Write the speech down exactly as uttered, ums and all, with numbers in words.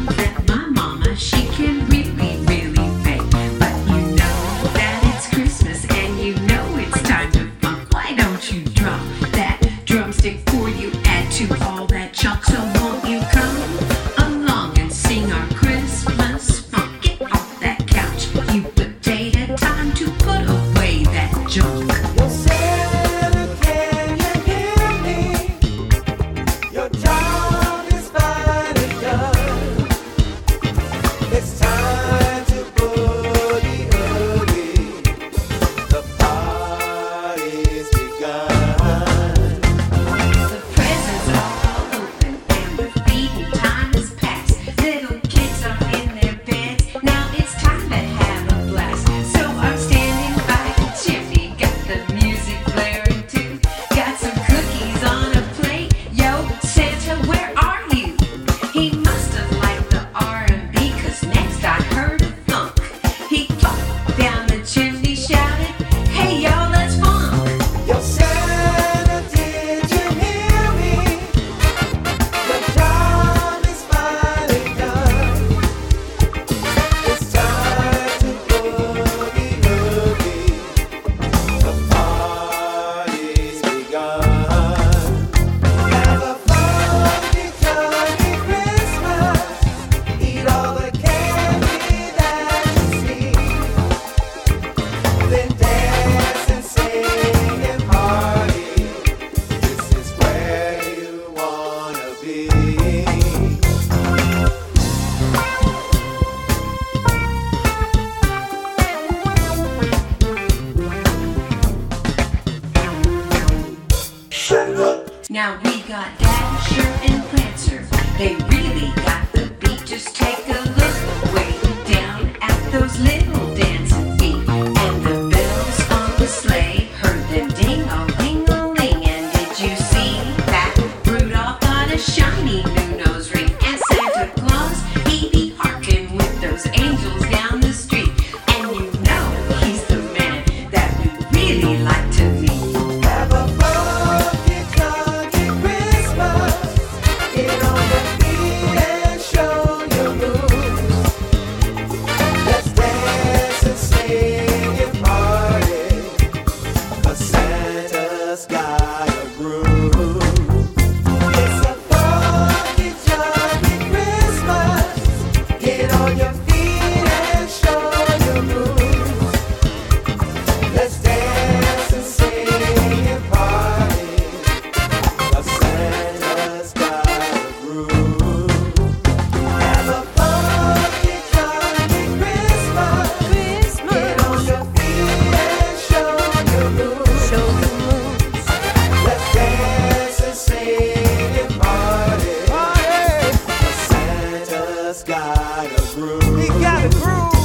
that my mama, she can really, really bake. But you know that it's Christmas and you know it's time to funk. Why don't you drop that drumstick before you add to all that junk? So won't you come along and sing our Christmas funk? Get off that couch, you potato, time to put away that junk. Yo, Santa, can you hear me? Your job is finally done. It's time to boogie oogie. The party's begun. The presents are all open and the feeding time is past. Little kids are in their beds, now it's time to have a blast. So I'm standing by the chimney, got the music blaring too. Got some cookies on a plate. Yo, Santa, where are you? He must have liked the R and B, cause next I heard a thunk. He flopped down the chimney, shouted, hey y'all, let's funk. Yo, Santa, did you hear me? Your job is finally done. It's time to boogie oogie. The party's begun. Have a funky, junky Christmas. Eat all the candy that you see. Then dance and sing and party. This is where you wanna be. Now we got Dasher and Prancer. They really got the beat. Just take a look way down at those little dancing feet. And the bells on the sleigh, heard them ding-a-ling-a-ling. And did you see that Rudolph got a shiny new nose ring? And Santa Claus, he be harking with those angels down the street. And you know he's the man that we really like to meet. Have a funky, junky Christmas. Get on your feet and show your moves. Let's dance and sing and party. 'Cause Santa's got a groove. It's a funky, junky Christmas. Get on your feet and show your moves. Let's dance and sing and party. 'Cause Santa's got a groove. Have a funky, junky Christmas. Get on your feet and show your moves. Let's dance and sing and party. 'Cause Santa's got a groove. He got a groove.